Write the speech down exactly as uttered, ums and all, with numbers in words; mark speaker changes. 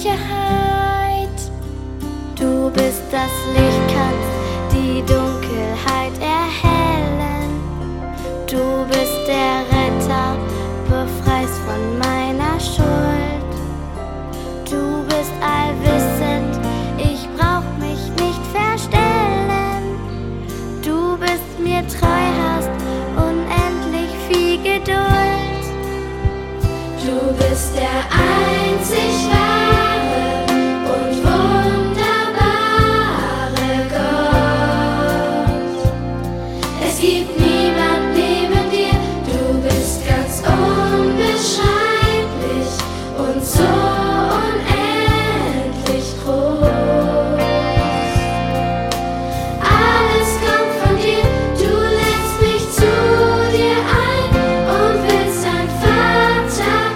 Speaker 1: Sicherheit. Du bist das Licht, kannst die Dunkelheit erhellen. Du bist der Retter, befreist von meiner Schuld. Du bist allwissend, ich brauch mich nicht verstellen. Du bist mir treu, hast unendlich viel Geduld. Du bist der einzig